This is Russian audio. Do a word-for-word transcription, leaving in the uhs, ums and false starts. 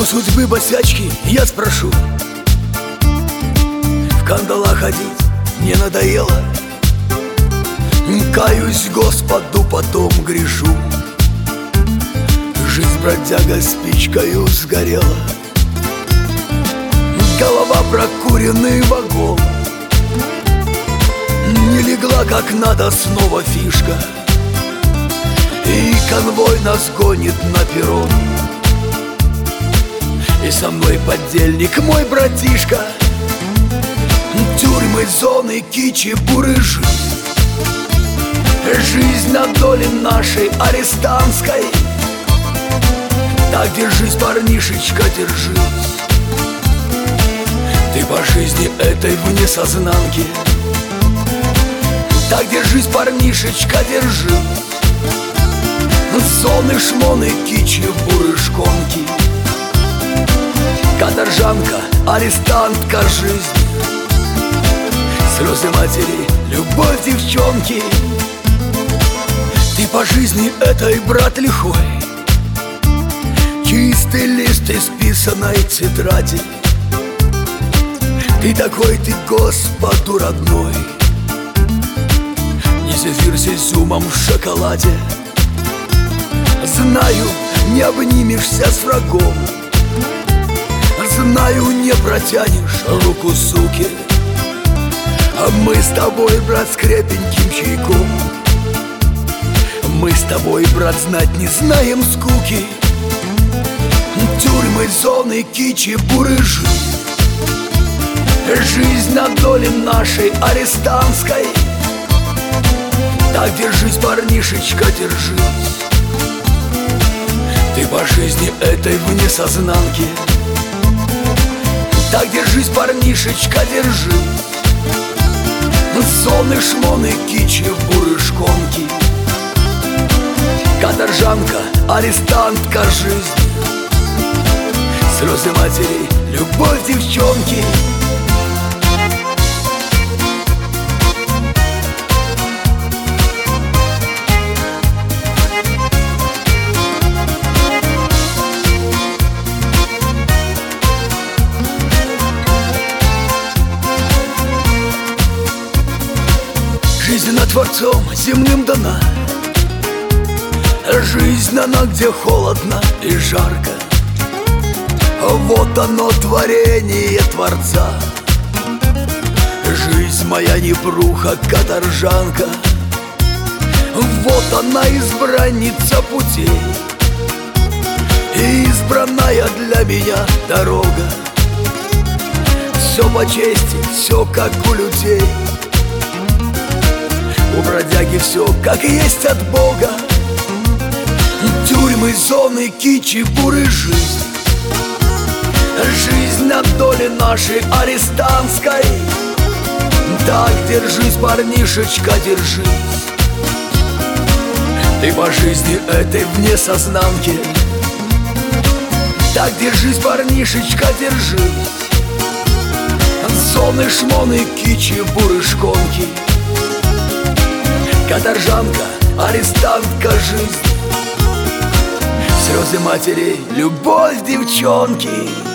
судьбы босячки я спрошу: в кандалах ходить не надоело? Каюсь Господу, потом грешу. Жизнь бродяга спичкою сгорела, голова прокуренный вагон. Не легла как надо снова фишка, и конвой нас гонит на перрон. И со мной подельник мой братишка, тюрьмы, зоны, кичи, бурыжи. Жизнь на доле нашей арестантской. Так держись, парнишечка, держись. Ты по жизни этой вне сознанки. Так держись, парнишечка, держись. Зоны, шмоны, кичи, бурышконки. Каторжанка, арестантка жизни. Слезы матери, любовь девчонки. Ты по жизни этой, брат, лихой. Чистый лист исписанной тетради. Ты такой, ты Господу родной. Не зефир с изюмом в шоколаде. Знаю, не обнимешься с врагом. Знаю, не протянешь руку суки. А мы с тобой, брат, с крепеньким чайком. Мы с тобой, брат, знать не знаем скуки. Тюрьмы, зоны, кичи, бурыжи. Жизнь на доле нашей арестантской. Так держись, парнишечка, держись. Ты по жизни этой вне сознанки. Так держись, парнишечка, держись. Зоны, шмоны, кичи, бурышконки. Каторжанка, арестантка жизни. Слезы матери, любовь девчонки. Жизнь над Творцом земным дана. Жизнь она, где холодно и жарко. Вот оно, творение Творца. Жизнь моя непруха, каторжанка. Вот она, избранница путей. Избранная для меня дорога. Все по чести, все как у людей. У бродяги все как есть от Бога. Тюрьмы, зоны, кичи, бурыжи. Жизнь на доле нашей арестантской. Так держись, парнишечка, держись. Ты по жизни этой вне сознанки. Так держись, парнишечка, держись. Зоны, шмоны, кичи, бурышконки. Каторжанка, арестантка жизни. Слезы матерей, любовь девчонки.